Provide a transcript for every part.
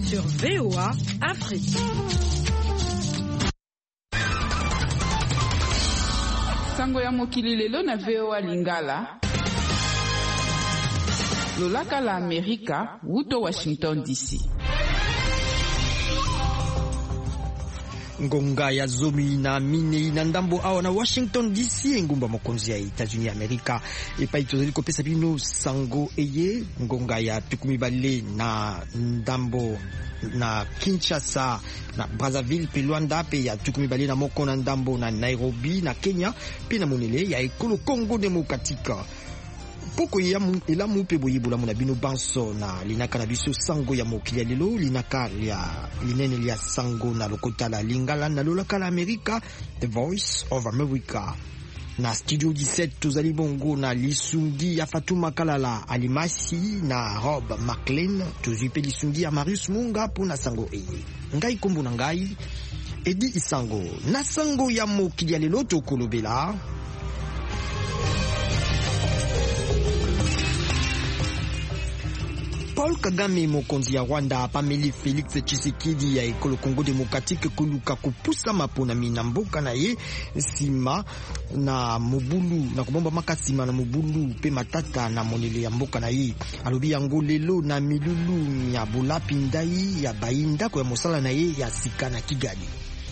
sur VOA Afrique. Sango ya mokili lelo na VOA Lingala. Lolaka la Amerika, wuto Washington DC. Ngonga ya zomi na mine na ndambo awa na Washington DC ngumba mokonzi ya Etats-Unis Amerika epai tozali kopesa bino sango eye ngonga ya tukumi bale na ndambo na Kinshasa na Brazzaville pe Luanda pe ya tukumi bale na moko na ndambo na Nairobi na Kenya pe na monele ya ekolo Congo Democratique. Poko ya elamu pe boyibula muna bino banso na linaka na biso sango ya mokili ya lelo linaka ya linene lia sango na lokota la Lingala na lolaka la Amerika, The Voice of America. Na studio 17 tozali bongo na lisungi ya Fatuma Kalala Alimasi na Rob McLean tozipe lisungi ya Marius Munga pona sango eye. Ngai kombo na ngai Edi Isango na sango ya mokili ya lelo tokolobela Paul Kagame mokonzi ya Rwanda apameli Felix Tshisekedi ya ekolo Congo Democratique koluka kupusa mapona minamboka na ye sima na mobulu na kubomba makasima na mobulu pe matata na monele ya mboka na ye alobi yango lelo na milulu ya bolapi ndai ya bayinda ko ya mosala na ye ya sika na Kigali.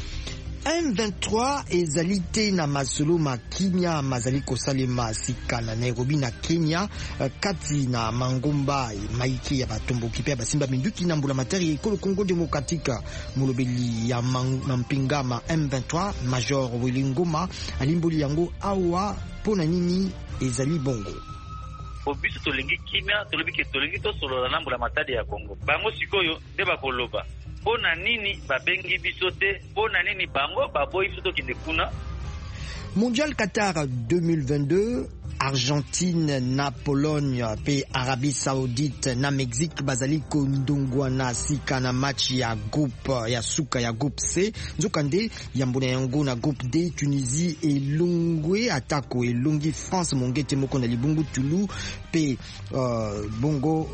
M23 ezali te na masolo makimia mazali kosalema sika na Nairobi na Kenya kati na mangomba maike ya batomboki pe basimba minduki na mbula materi ekolo Congo Democratique molobeli ya mampingama M23 Major Wilingoma alimboli yango awa pona nini ezali bongo. Obiso tolingi kimia tolingi to solo na mbula materi ya Congo bango sikoyo nde bakoloba bona nini babengi biso te bona nini bango baboyi biso tokende kuna. Mondial Qatar 2022 Argentine na Pologne pe Arabie Saoudite na Mexique bazali kondongwa na sika na match ya groupe ya suka ya groupe C nzokande ya mbona yango na groupe D Tunisie elongwe atako elongi France mongete moko na libungu Tulu pe bongo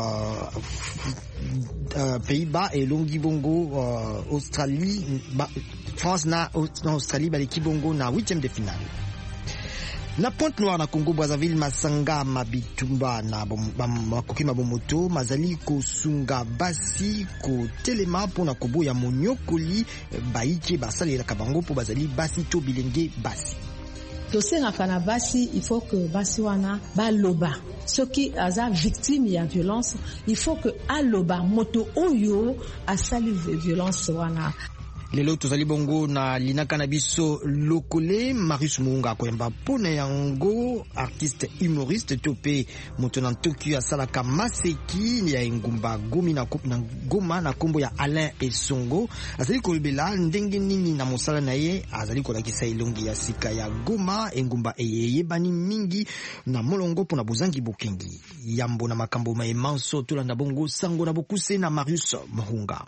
Pays-Bas elongi bongo Australie France na Australie baleki bongo na 8e de finale. Na Pointe-Noire na Congo Brazzaville masanga mabitumba na makoki mabomoto mazali kosunga basi ko telema pona koboya monyokoli baike basalela kabango po bazali basi to bilenge basi. Tosenga kana basi il faut que basi wana baloba soki aza victime ya violence il faut que aloba moto oyo asali violence wana. Lelo tozali bongo na linaka na biso lokole Marius Munga koyamba pona yango artiste humoriste tope moto na Tokyo asalaka maseki ya engumba gomi na goma na kombo ya Alain Esongo azali kolobela ndenge nini na mosala na ye azali kolakisa elongi ya sika ya Goma engumba eyebani mingi na molongo pona bozangi bokengi yambo na makambo maemanso tolanda bongo sango na bokuse na Marius Munga.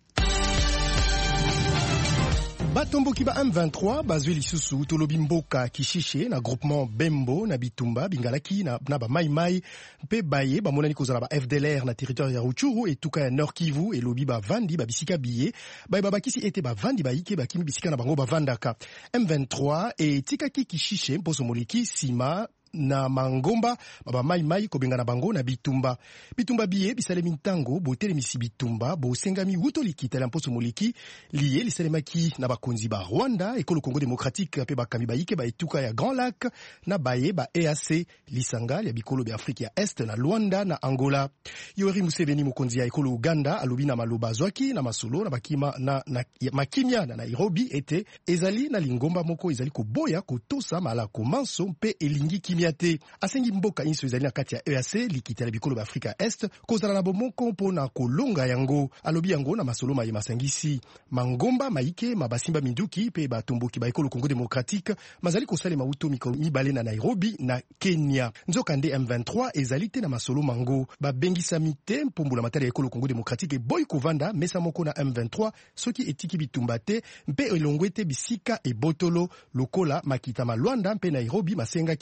Batomboki ba M23 bazwi lisusu tolobi mboka kishishe na groupement Bembo na Bitumba bingalaki na ba Mai mpe baye bamonani kozala ba FDLR na territoire ya Rutshuru etuka ya Nord Kivu elobi ba vandi ba bisika biye baye babakisi ete ba vandi baike bakimi bisika na bango bavandaka. M23 etikaki kishishe mposo moliki sima na mangomba baba mai kobenga na bango na Bitumba biye bisalemi ntango botelemisi Bitumba bosengami wuto likita mposo moliki liye lisalemaki na bakonzi ba Rwanda ekolo Congo Democratique pe bakami baike ba etuka ya Grand Lac na baye ba EAC lisanga ya bikolo be Afrique ya Est na Luanda na Angola. Yoweri Museveni mokonzi ya ekolo Uganda alobi na maloba zwaki na masolo na bakima na makimia na Nairobi ete ezali na lingomba moko ezali koboya kotosa mala komanso mpe elingi kimia asengi mboka inso ezali na kati ya EAC likitela bikolo ba Afrika Est kozala na bomoko mpona kolonga yango alobi yango na masolo maye masangisi mangomba maike mabasimba minduki pe batomboki ba ekolo Congo Democratique mazali kosalema uto mibale na Nairobi na Kenya nzokande M23 ezali te na masolo mango babengisami te mpombula matali ya ekolo Congo Democratique boy kovanda mesa moko na M23 soki etiki Bitumba te mpe elongwe te bisika e botolo lokola makita Luanda mpe Nairobi masengaki yango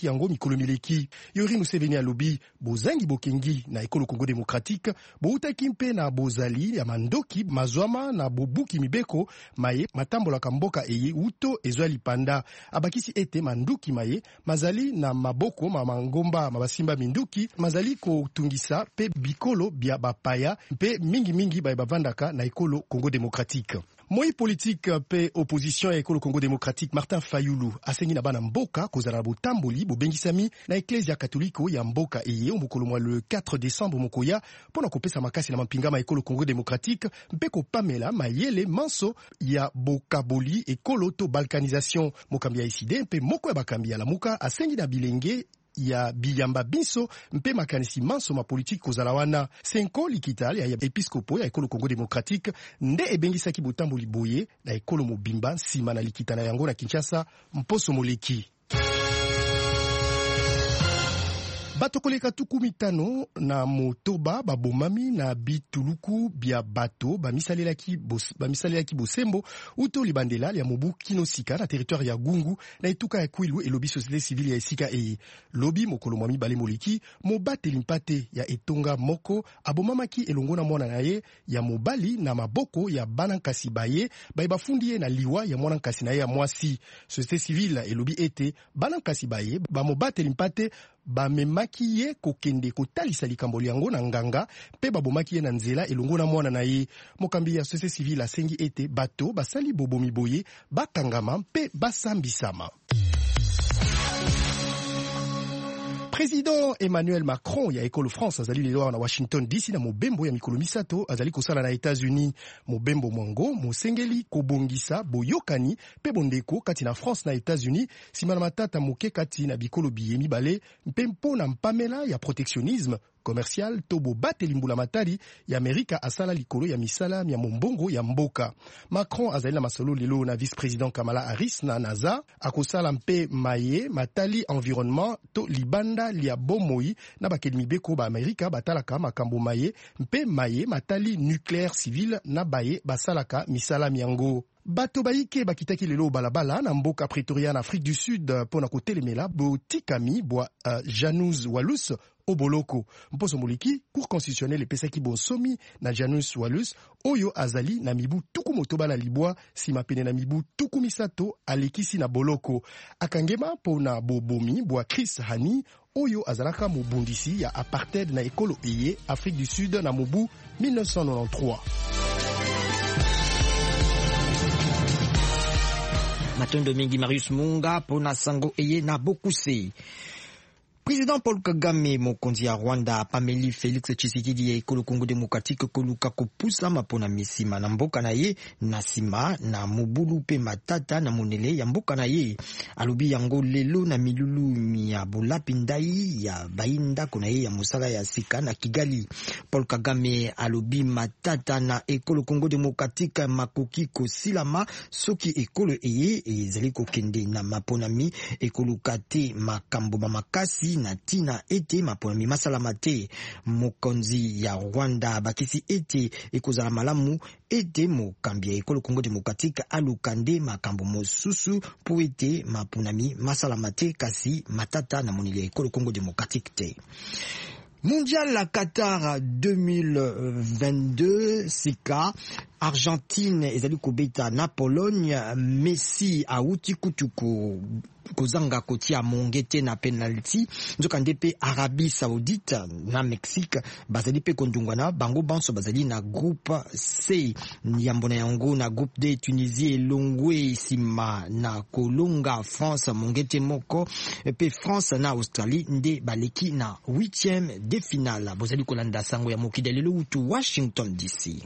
mikolo mileki. Yoweri Museveni alobi bozangi bokengi na ekolo Congo démocratique boutaki mpe na bozali ya mandoki mazwama na bobuki mibeko maye matambolaka mboka eye uto ezwa lipanda. Abakisi ete manduki maye mazali na maboko mangomba mabasimba minduki mazali kotungisa pe bikolo bya bapaya pe mingi baye bavandaka na ekolo Congo démocratique. Moi politique pe opposition ya ekolo Congo démocratique Martin Fayulu asengi na bana mboka kozala botamboli bobengisami na Eklezia Katoliko ya mboka eye mokolo mwa le 4 décembre mokoya pona kopesa makasi na mampinga ma ekolo Congo démocratique mpe kopamela mayele manso ya bokaboli ekolo to balkanisation. Mokambi ya iside mpe moko ya bakambi ya lamuka asengi na bilenge ya biyamba biso mpe makanisi manso ma politique kozala wana. Senko Likitali ya episkopo ya ekolo Congo démocratique nde ebengisaki botamboli boye na ekolo mobimba nsima na likita na yango na Kinshasa mposo moleki. Bato koleka 15 na motoba babomami na bituluku bya bato bamisalelaki bosembo uto libandela ya mobu kinosika na territoire ya Gungu na etuka ya Kwilu elobi société civile ya esika eye. Lobi mokolo mwami bale moleki mobateli mpate ya etonga moko abomamaki elongo na mwana na ye ya mobali na maboko ya bana nkasi baye bafundi ye na liwa ya mwana nkasi na ye ya mwasi. Société civile elobi ete bana nkasi baye bamobateli mpate bamemaki ye kokende kotalisa likambo yango na nganga pe babomaki ye na nzela elongo na mwana na ye. Mokambi ya société civile asengi ete bato basali bobomi boye bakangama pe basambisama. Président Emmanuel Macron ya ekolo France azali lelo na Washington DC na mobembo ya mikolo misato azali kosala na États-Unis. Mobembo mwango mosengeli kobongisa boyokani pe bondeko kati na France na États-Unis sima na matata moke kati na bikolo biye mibale mpe mpona mpamela ya protectionnisme commercial tobo bateli mbula matari ya Amerika asala likolo ya misala ya mombongo ya mboka. Macron azali na masolo lelo na vice-président Kamala Harris na NASA akosala mpe maye matali environnement to libanda lia bomoi na bakeli mibeko ba Amerika batalaka makambo maye mpe maye matali nucléaire civil na baye basalaka misala miango. Bato baike bakitaki lelo balabala na mboka Pretoria na Afrique du Sud pona kotelemela botikami bwa Janus Walus Oboloko. Mposo moliki cour constitutionnelle epesaki bonsomi na Janus Walus oyo azali na mibu tuku motoba na libwa sima pene na mibu tuku misato alekisi na boloko. Akangema pona bobomi bwa Chris Hani oyo azalaka mobundisi ya apartheid na ekolo eye Afrique du Sud na mobu 1993. Matondo mingi Marius Munga pona sango eye na bokuse. Président Paul Kagame mokonzi ya Rwanda pameli Félix Tshisekedi ya ekolo Congo démocratique koluka kopusa mapona misima na mboka na ye na sima na mobulu pe matata na monele ya mboka na ye. Alobi yango lelo na milulu ya bolapi ndai ya bainda kona ye ya musala ya sika na Kigali. Paul Kagame alobi matata na ekolo Congo démocratique makoki kosilama soki ekolo eye ezali kokende na maponami ekolo kate makambo makasi na tina ete maponami masalama te. Mokonzi ya Rwanda bakisi ete ekozala malamu ete mokambi ya ekolo Congo démocratique alukande makambo mosusu po ete maponami masalama te kasi matata na monili ya ekolo Congo démocratique te. Mondial la Qatar 2022 sika Argentine ezali kobeta na Pologne. Messi auti kutuku kozanga kotia mongete na penalty nzoka ndepe Arabie Saoudite na Mexique bazali pe kondungwana bango banso bazali na groupe C yambona yango na groupe D Tunisie elongwe sima na kolonga France mongete moko pe France na Australie nde baleki na 8e de finale. Bozali kolanda sango ya mokida lelo utu Washington DC.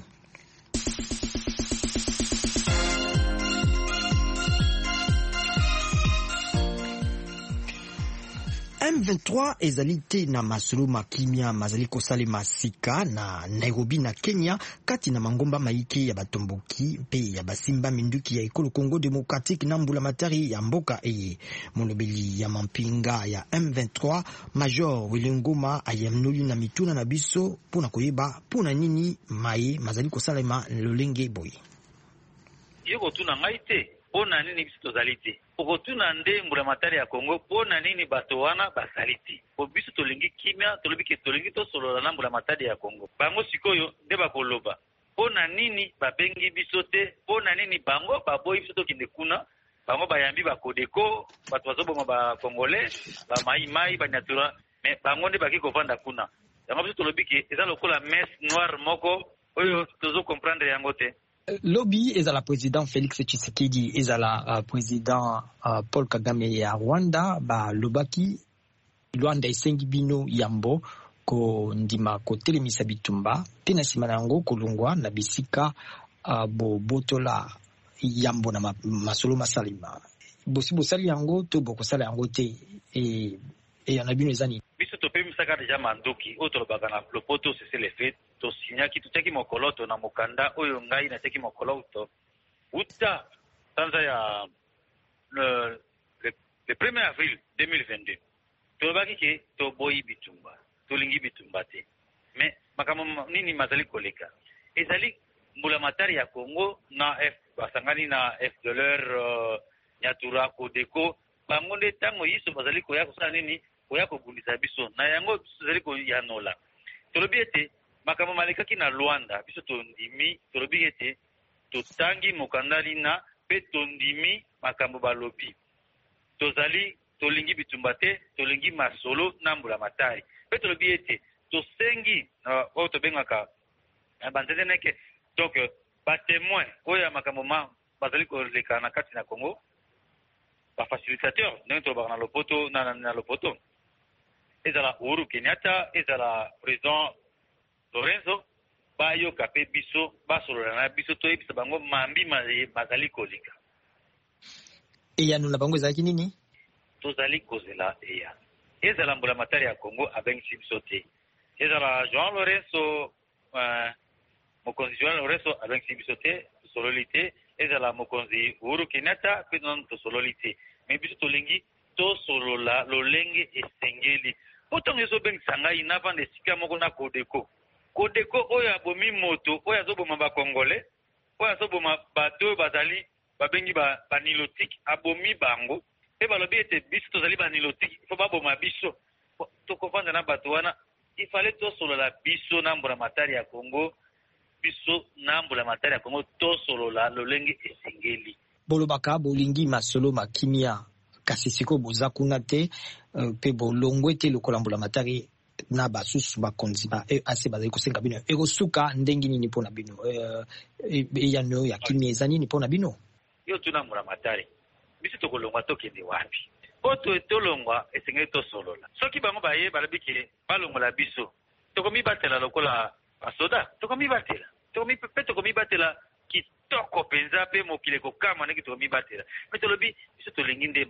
M23 ezali te na masolo makimia mazali kosale masika na Nairobi na Kenya kati na mangomba maike ya batomboki pe ya basimba minduki ya ekolo Congo démocratique na mbula matari ya mboka eye. Molobeli ya mampinga ya M23 Major Wilingoma ayamnoli na mituna na biso pona koyeba pona nini maye mazali kosala ma lolenge boy. Yoko tuna ngai te pona nini biso tozali te okotuna nde mbulamatari ya Congo pona nini bato wana bazali te po biso tolingi kimia tolobi ke tolingi tosolola na mbulamatari ya Congo bango sikoyo nde bakoloba pona nini babengi biso te pona nini bango baboyi biso tokende kuna bango bayambi bakodeko bato bazoboma bakongolais bamaimai banyatura me bango nde baki kovanda kuna yango biso tolobi ke eza lokola messe noire moko oyo tozo comprendre yango te. Lobi ezala président Félix Tshisekedi ezala président Paul Kagame ya Rwanda ba lobaki Rwanda esengi bino yambo ko ndima ko telemisa bitumba pena simana yango kolungwa na bisika botola yambo na masolo masalima bosibo sali yango to bokosala yango te e yana bino ezani biso topemisaka deja mandoki oyo tolobaka na lopoto c'est le fait tosinyaki tutiaki mokolo to na mokanda oyo ngai natiaki mokolo to uta sanza ya le 1er avril 2022 tolobaki ke toboyi bitumba tolingi bitumba te mais makambo nini mazali koleka ezali mbulamatari ya Congo na basangani na FDLR Nyatura Kodeko bango nde tango yiso bazali koya kosala nini koya kobundisa biso na yango biso zali koyanola tolobi ete makambo malekaki na Luanda biso tondimi tolobi ete totangi mokandali na pe tondimi makambo balobi tozali tolingi bitumba te tolingi masolo na mbulamatari pe tolobi ete tosengi oyo tobengaka banzendeneke donc batémoin oyo makambo bazali koleka na kati na Congo facilitateur ndenge tolobaka na lopoto na lopoto ezala Uhuru Kenyatta ezala président Lorenzo bayoka pe biso basolola na biso toyebisa bango mambi bazali kolika eyano na bango ezalaki nini tozali kozela eya ezala mbulamatari ya Congo abengisi biso te ezala João Lorenzo mokonzi João Lorenzo abengisi biso te tosololi te ezala mokonzi Uhuru Kenyatta pe non tosololi te me biso tolingi tosolola lolenge esengeli potongo ezobengisa ngai navanda esika moko na Kodeko oyo abomi moto oyo azoboma bakongole oyo azoboma bato oyo bazali babengi banilotique abomi bango pe balobi ete biso tozali banilotique fo baboma biso tokovanda na bato wana ifale tosolola biso na mbulamatari ya Congo biso na mbulamatari ya Congo tosolola lolenge esengeli bolobaka bolingi masolo makimia kasi siko boza kuna te pe bolongwe te lokola mbulamatari na basusu bakonzi ba EAC bazali kosenga bino ekosuka ndenge nini mpona bino eyano ya kimia eza nini mpona bino yo tuna mbulamatari biso tokolongwa tokende wapi oto etolongwa esengeli tosolola soki bango baye balobiki balongola biso tokomibatela lokola basoda tokomibatela tokomibatela kitoko penza pe mokili kokama ndenge tokomibatela me tolobi biso tolingi nde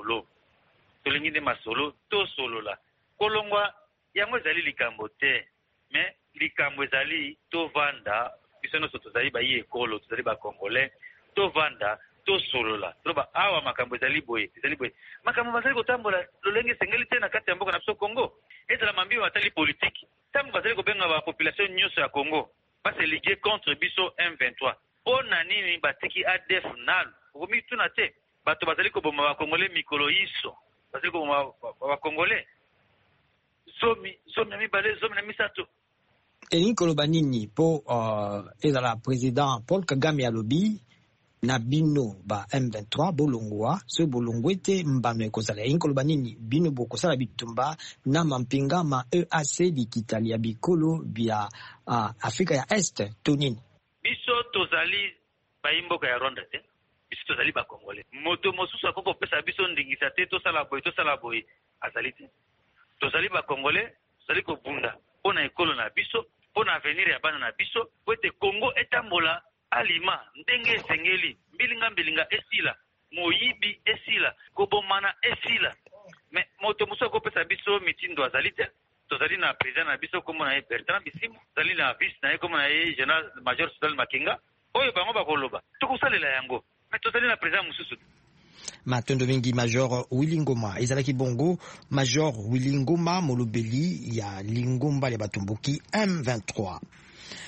masolo tosolola kolongwa yango ezali likambo te me likambo ezali tovanda biso nyonso tozali bayi ekolo tozali bakongolais tovanda tosolola toloba awa makambo ezali boye makambo bazali kotambola lolenge esengeli te na kati ya mboka na biso Congo ezala mambi batali politike ntango bazali kobenga bapopulation nyonso ya Congo base ligue contre biso M23 mpona nini batiki ADF nalo okomi tuna te bato bazali koboma bakongolais mikolo iso bazali koboma bakongolais zomi na mibale zomi na misato elingi koloba nini mpo ezala président Paul Kagame alobi na bino ba M23 bolongwa so bolongwe te mbano ekozala elingi koloba nini bino bokosala bitumba na mampinga ma EAC likitali ya bikolo bya Afrika ya Est to nini biso tozali bayimboka ya Rwanda te biso tozali bakongolais moto mosusu akoko pesa biso ndingisa te tosala boye azali te tozali bakongolais tozali kobunda mpona ekolo na biso mpona avenir ya bana na biso po ete Congo etambola alima ndenge esengeli mbilinga esila moyibi esila kobomana esila me moto mosusu akopesa biso mitindo azali te tozali na président na biso kombo na ye Bertrand Bisimwa tozali na vice na ye kombo na ye général major Sudal Makenga oyo bango bakoloba tokosalela yango me tozali na président mosusu matondo mingi Major Willy Ngoma ezalaki bongo Major Willy Ngoma molobeli ya lingomba ya batumbuki M23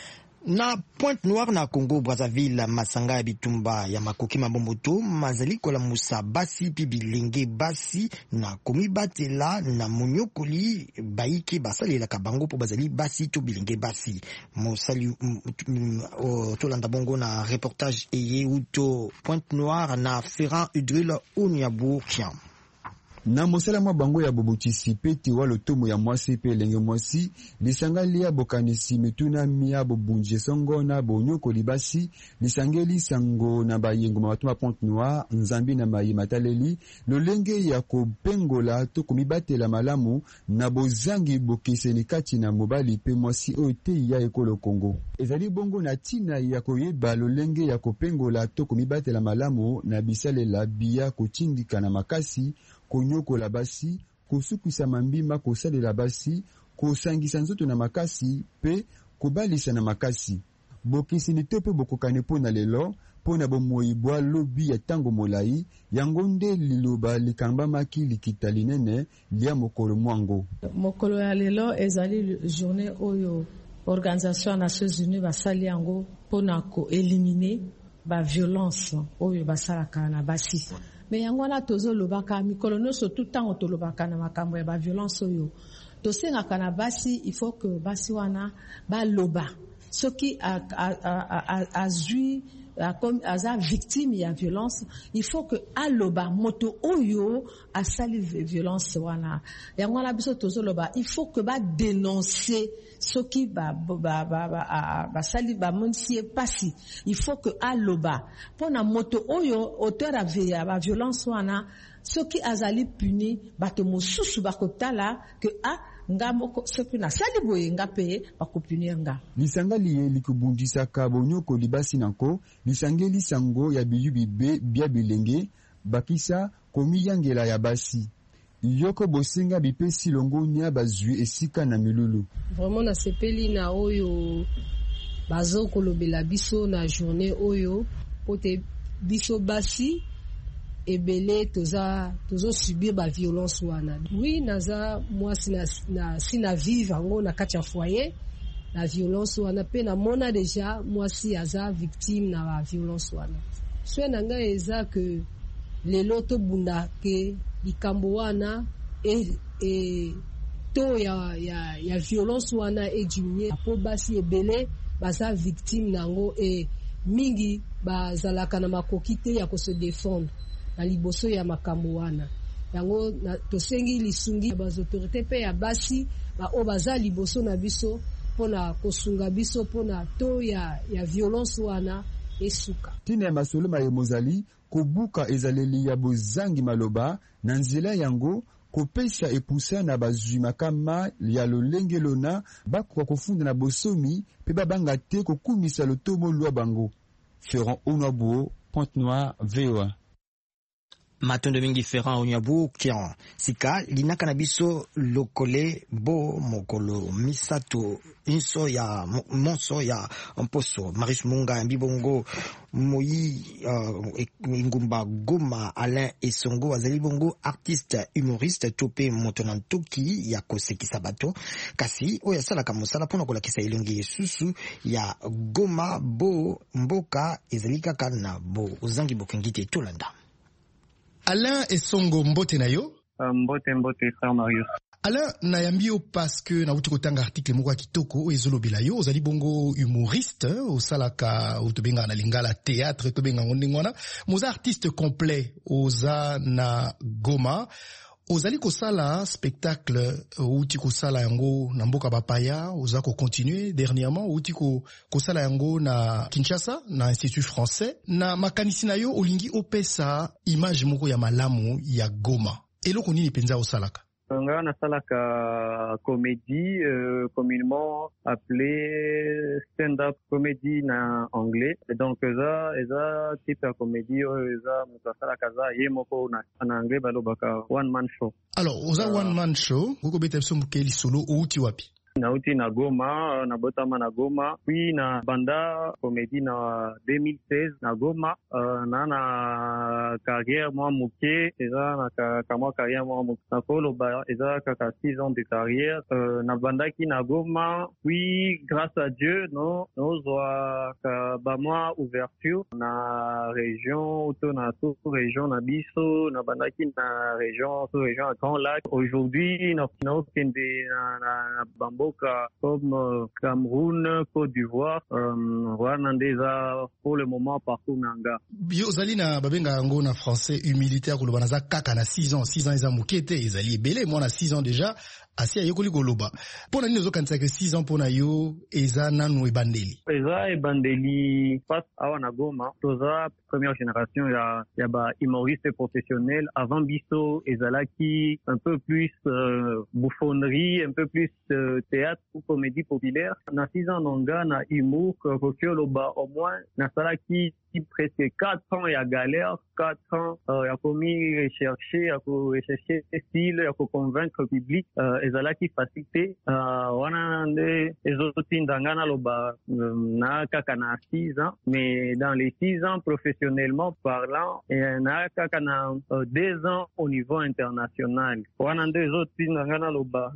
Na Pointe Noire na Congo Brazzaville, masanga ya bitumba ya makoki mabomboto mazali kola musa basi pi bilenge basi na komibatela na monyokoli baiki basalela kabango po bazali basi to bilenge basi mosali tolanda bongo na reportage eye uto Pointe Noire na Ferrand Udril Onyabu Kiam. Na mosala mwa bango ya bobutisi pete wa lotomo ya mwasi pe lenge mwasi lisanga ya bokanisi mituna mia bobunje songo na bonyoko libasi lisangeli sango na bayengo matuma Pointe Noire nzambi na mayi mataleli lolenge ya kopengola to komibatela malamu na bozangi bokeseni kati na mobali pe mwasi ote ya ekolo Kongo ezali bongo na tina ya koyeba lolenge ya kopengola to komibatela malamu na bisalela biya kotindika na makasi konyokola basi kosukisa mambima kosalela basi kosangisa nzoto na makasi pe kobalisa na makasi bokisini to pe bokokane pona lelo pona bomoyibwa lobi ya tango molai yango nde liloba likambamaki likita linene lia mokolo mwango. Mokolo ya lelo ezali journée oyo Organisation ya Nations Unies basali yango pona ko éliminer ba violence oyo basalaka na basi. Mais yango wana tozolobaka mikolo nyonso tout temps tolobaka na makambo ya ba violence oyo tosengaka na basi il faut que basi wana baloba soki azui comme aza victime ya violence il faut que aloba moto oyo asali violence wana yango wana biso tozoloba il faut que ba dénoncer soki basali bamonisi pasi il faut que aloba pona moto oyo auteur ya ba violence wana soki azali puni bato mosusu bakotala que ngamoko soki na sali boye ngape bakopunir nga lisanga liye likubundisaka bonyoko libasi nako lisangeli sango ya biyubi bia bilenge bakisa komiyangela ya basi yoko bosenga bipesi longo nya bazwi esika na milulu. Vraiment na sepeli na oyo bazo kolobela biso na journée oyo pote biso basi ebele tozo subir ba violence wana. Oui naza mwasi na sina vivre ngo na kati ya foyer la violence wana pe na mona déjà mwasi aza victime na ba violence wana. So nanga eza que lelo to bunda ke likambo wana to ya violence wana diminuer po basi ebele baza victime nango mingi bazalaka na makoki te ya ko se défendre na liboso ya makambo wana yango tosengi lisungi ba autorité pe ya basi o baza liboso na biso pona kosunga biso pona to ya violence wana esuka tina masolo ma mozali kobuka ezaleli ya bozangi maloba na nzela yango kopesa epusa na bazwi makama ya lolenge lona bakoka kofunda na bosomi pe babanga te kokumisa lotomo lwa bango. Ferrand Onyabu, Pointe Noire, VOA. Matondo mingi Ferrand Onyabu Kian sika linaka na biso lokole bo mokolo misato inso ya monso ya mposo Maris Munga mbibongo moyi ngumba Goma Alain Esongo azali bongo artiste humoriste tope motonantoki ya kosekisa bato kasi oya sala kamosala pona kolakisa elongi yesusu ya Goma bo mboka ezali kaka na bo uzangi bokengite tolanda. Alain Esongo mbote na yo? Mbote frère Marius. Alain na yambio parce que na uti kotanga article moko kitoko ezolobela yo ozali bongo humoriste osalaka otobenga na lingala théâtre tobenga ngondingwana moza artiste complet oza na Goma ozali kosala spectacle uti kosala yango na mboka bapaya oza ko continuer dernièrement uti kosala yango na Kinshasa na Institut Français na makanisi na yo olingi opesa image moko ya malamu ya Goma eloko nini penza osalaka? Nga nasalaka comédie communément appelée stand-up comédie na anglais. Et donc eza type ya comédie eza mutasala za yemoko na anglais balobaka one man show. Alors oza one man show ngoko beta biso mukeli solo outi wapi? nauti na Goma na botama na Goma puis na banda comédie na 2016 na Goma na carrière moi muke eza na kama carrière moi muke na koloba eza kaka 6 ans de carrière na banda ki na Goma puis grâce à Dieu no zwa ka ba moi ouverture na région auto na sous région na biso na banda ki na région sous région à Grand Lac. Aujourd'hui na kende na bamboka comme Cameroun, Côte d'Ivoire, Rwanda pour le moment partout nanga. Yo zali na babenga ngo na français humilité koloba na za kaka na 6 ans eza mukete ezali ebele moi na 6 ans déjà asi ayekoli koloba pona nini ozokanisa ke 6 ans pona yo eza nanu ebandeli pas awa na Goma toza première génération ya ba humoriste professionnel avant biso ezalaki un peu plus bouffonnerie un peu plus théâtre ou comédie populaire na 6 ans nanga na humour kokoloba au moins na salaki presque 4 ans ya galère 4 ans ya komi rechercher style ya ko convaincre public ezalaki facilité wana nde ezotinda na loba na kaka na 6 ans mais dans les 6 ans professionnellement parlant na kaka na 2 ans au niveau international wana nde ezotinda na loba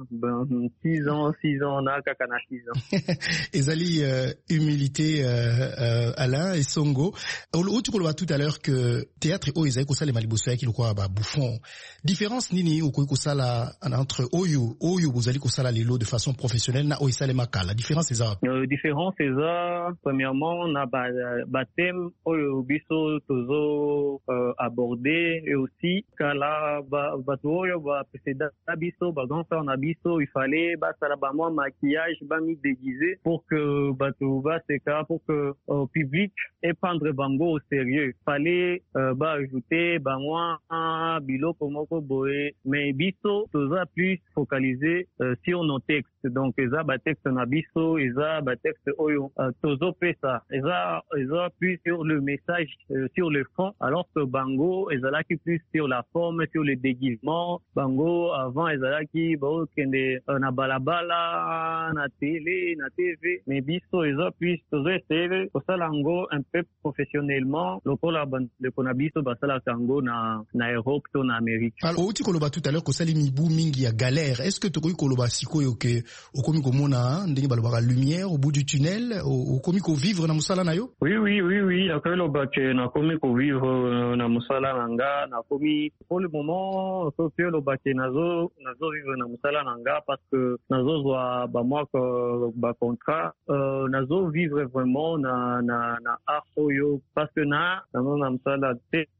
6 ans na kaka na 6 ans ezali humilité Alain et Songo. Tu parlais tout à l'heure que théâtre et ezali kosala maliboso yaki lokwa ba bouffon. Différence nini okoki kosala entre oyo bozali kosala lelo de façon professionnelle na oyo sala makala. Différence eza différence eza premièrement na ba thème oyo biso tozo aborder et aussi kala ba oyo ba précédent biso ba grand frère na biso il fallait ba sala ba moi maquillage ba mi déguisé pour que ba to ba c'est cas pour que public et prendre bango au sérieux. Fallait ba ajouter ba moi biloko moko boé mais biso toza plus focalisé sur nos textes. Donc eza ba texte na biso eza ba texte oyo tozo pesa eza plus sur le message sur le fond alors que bango ezalaki plus sur la forme sur le déguisement. Bango avant ezalaki ba kende na balabala na télé na TV mais biso eza plus tozo essayer kosala ngo un peu professionnellement lokola de konabiso basala tango na Europe to na Amérique. Alors uti koloba tout à l'heure kosali mibu mingi ya galère est-ce que tokoki koloba sikoyo ke okomi komona ndenge balobaka lumière au bout du tunnel okomi ko vivre na musala na yo? Oui akoloba ke na komi ko vivre na musala nanga na komi pour le moment akoloba ke nazo vivre na musala nanga parce que nazo zwa ba moi ba contrat nazo vivre vraiment na art oyo parce que na musala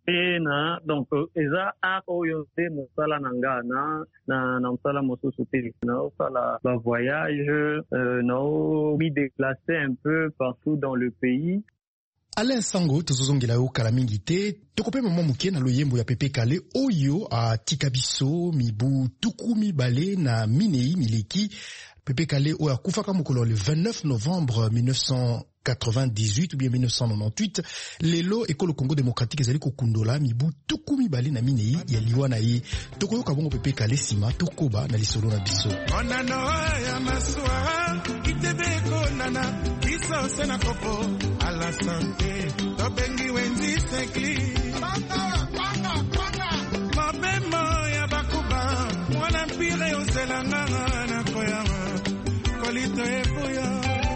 na donc eza art oyo te musala nanga na musala mosusu te na sala ba voyage mi déplacer un peu partout dans le pays. Alain Sango tozozongela yo kala mingi te tokope mama muke na loyembo ya Pepe Kale oyo atika biso mibu tuku mibale na minei mileki. Pepe Kale oyo akufaka mokolo le 29 novembre 1998 ou bien 1998 lelo ekolo Congo démocratique ezali kokundola mibu tuku mibale na minei ya liwa na ye tokoyoka bongo Pepe Kale sima tokoba na lisolo na biso onano ya maswa itebeko nana biso sena kopo à la santé tobengi wenzi sekli mabemo ya bakuba mwana mpire ozelanga na koyama kolito efuya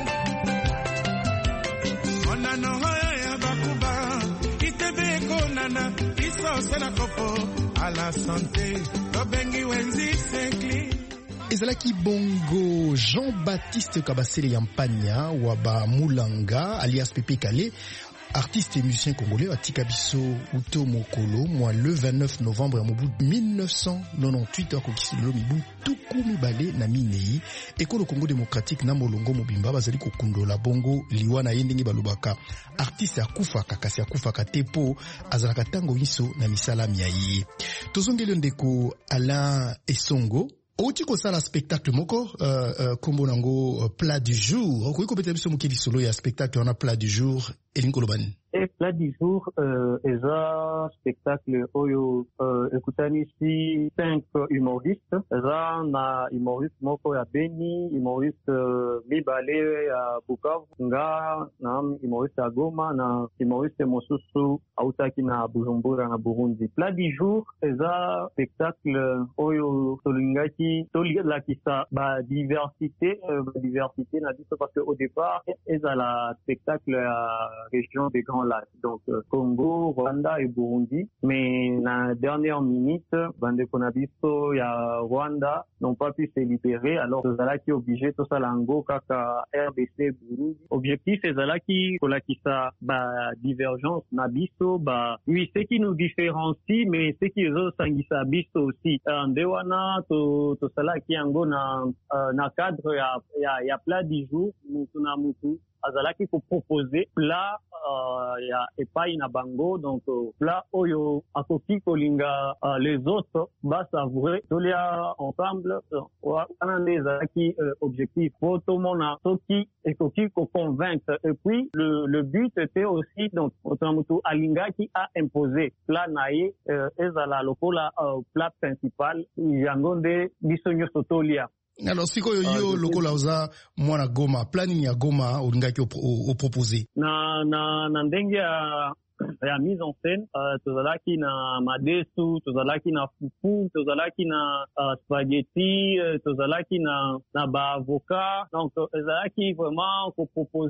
onano ya bakuba itebeko nana biso sena kopo à la santé tobengi wenzi sekli. ezalaki bongo Jean-Baptiste Kabasele Yampanya waba Mulanga alias Pepe Kale artiste et musicien congolais atika biso uto mokolo moi le 29 novembre ya mobu 1998 akokisi lelo mibu tuku mibale na minei ekolo Congo démocratique na molongo mobimba bazali kokundola bongo liwa na ye ndenge balobaka artiste akufaka kasi akufaka te po azalaka tango nyonso na misala ya ye tozongeli ndeko Alain Esongo Oti kosala spectacle moko kombo nango plat du jour okoki kopeta biso mokili solo ya spectacle wana plat du jour elingi kolobani Après, plat du jour, eza spectacle oyo ekutani ici 5 humoristes. Eza na humoriste moko ya Beni, humoriste mibale ya Bukavu, nga na humoriste ya Goma na humoriste mosusu autaki na Bujumbura na Burundi. Plat du jour, eza spectacle oyo tolingaki tolakisa ba diversité na biso parce que au départ eza la spectacle à région des Grands Lacs, donc Congo, Rwanda et Burundi, mais na dernière minute bandeko na biso ya Rwanda n'ont pas pu se libérer, alors tozalaki obligé tosalango kaka RDC Burundi. Objectif ezalaki kolakisa ba divergence na biso, ba oui, ce qui nous différencie mais ce qui ezosangisa biso aussi nde wana tosalaki yango na cadre ya plat du jour mutu na mutu azalaki ko proposer plat ya epai na bango, donc plat oyo akoki kolinga les autres ba savourer tolia ensemble wana nde ezalaki objectif po tomona soki ekoki ko convaincre. Et puis le but était aussi donc mutu alingaki a imposer plat na ye ezala lokola plat principal yango nde biso nyonso tolia. Alors sikoyo yo lokola oza mwana Goma, planning ya Goma olingaki o proposer na ndenge ya mise en scène, tozalaki na madesu, tozalaki na fufu, tozalaki na spaghetti, tozalaki na ba avocat. Donc tozalaki vraiment pour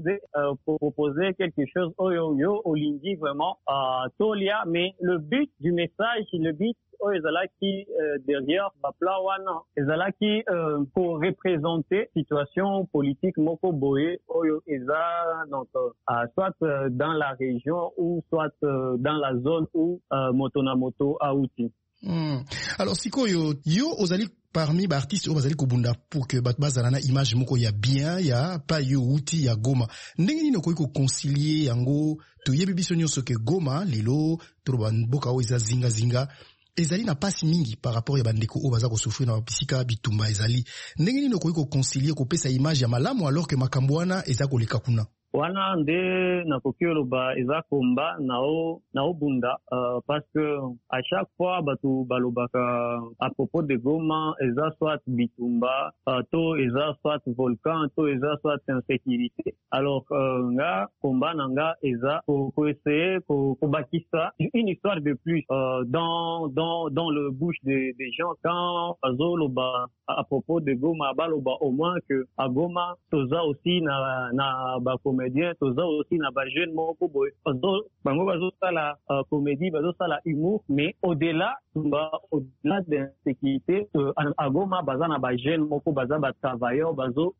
proposer quelque chose oyo olingi vraiment tolia, mais le but du message, le but ezalaki derrière bapla wana ezalaki pour représenter situation politique moko boye oyo eza donc soit dans la région ou soit dans la zone où moto na moto auti. Alors sikoyo yo ozali parmi ba artistes oyo bazali kobunda pour que bato bazala na image moko ya bien ya pa yo uti ya Goma, ndenge nini okoki koconcilier yango? Toyebi biso nyonso ke Goma lelo toloba mboka oyo eza zinga ezali na pasi mingi par rapport ya bandeko oyo baza kosufrir na bisika bitumba. Ezali ndenge nini okoki koconcilier kopesa image ya malamu alors que makambo wana eza koleka kuna? Wana nde nakoki oloba eza komba nao bunda parce que à chaque fois batu balobaka à propos de Goma eza soit bitumba to eza soit volcan to eza soit insécurité. Alors nga komba nanga eza ko essayer ko bakisa une histoire de plus dans le bouche des gens quand bazoloba à propos de Goma baloba au moins que à Goma toza aussi na ba comédien toza aussi na ba jeune moko boy bango bazo sala comédie bazo sala humour, mais au-delà d'insécurité à Goma baza na ba jeune moko baza ba travailleurs bazo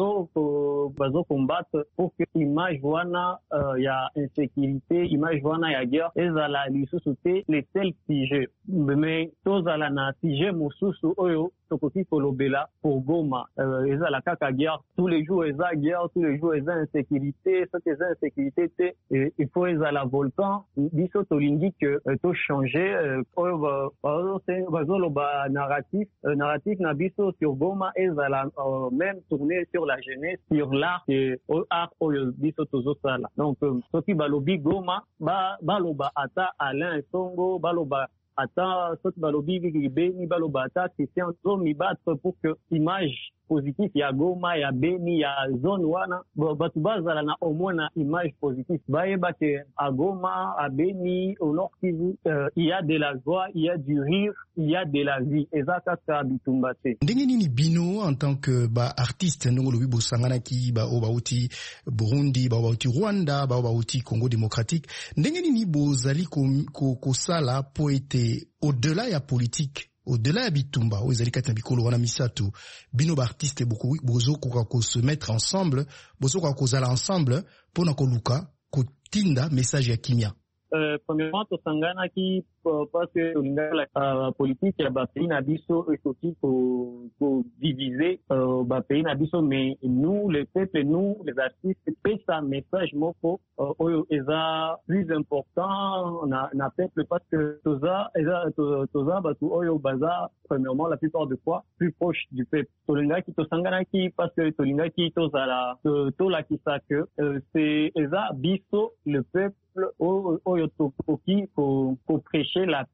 combattre pour que image wana ya insécurité, image wana ya guerre ezala lisusu te les seuls sujets, mais tozala na sujet mosusu oyo tokoki kolobela pour Goma ezala kaka guerre tous les jours, eza guerre tous les jours, eza insécurité, ce que eza insécurité te il faut ezala volcan biso tolingi que to changer oyo bazoloba narratif na biso sur Goma ezala même tourner sur la jeunesse, sur l'art et art oyo biso tozosala. Donc soki balobi Goma baloba ata Alain Songo, baloba ata soki balobi Beni, baloba ata Christian Zomi battre pour que image positif ya Goma ya Beni ya zone wana batu bazala na au moins na image positive bayeba ke à Goma à Beni au Nord Kivu il y a de la joie, il y a du rire, il y a de la vie ezaka ka bitumbate. Ndenge nini bino en tant que artiste ndongo lobi bosangana ki bauti Burundi bauti Rwanda bauti Congo démocratique, ndenge nini bozali ko sala po ete au-delà ya politique, au-delà ya bitumba oyo ezali kati na bikolo wana misato bino baartiste bozokoka ko se mettre ensemble, bozokoka kozala ensemble mpona koluka kotinda message ya kimia? Premièrement tosangana ki parce que la politique ya ba pays na biso ekoki ko diviser ba pays na biso, mais nous les peuples, nous les artistes pesa message moko oyo eza plus important na peuple parce que toza batu oyo baza premièrement la plupart des fois plus proche du peuple. Tolingaki tosangana ki parce que tolingaki tozala tolakisa que c'est eza biso le peuple peuple oyo tokoki ko prêcher la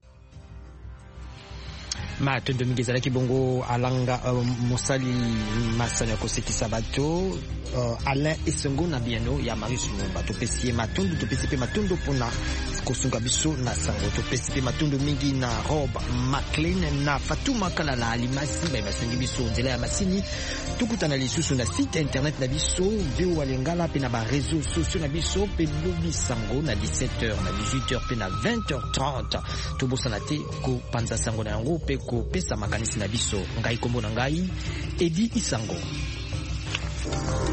matondo mingi ezalaki bongo alanga mosali masano ya kosekisa bato Alain Esongo na bieno ya Marius Lumumba. Topesi ye matondo, topesi pe matondo mpona kosunga biso na sango. Topesi pe matondo mingi na Rob McLean na Fatuma Kalala Alimasi basungi biso nzela ya masini. Tukutana lisusu na site internet na biso VOA Lingala pe na ba réseaux sociaux na biso pe lobi sango na 17h na 18h pe na 20h30. Tobosana te ko panza sango na yango pe ko pesa makanisi na biso. Ngai kombo na ngai Edi Isango.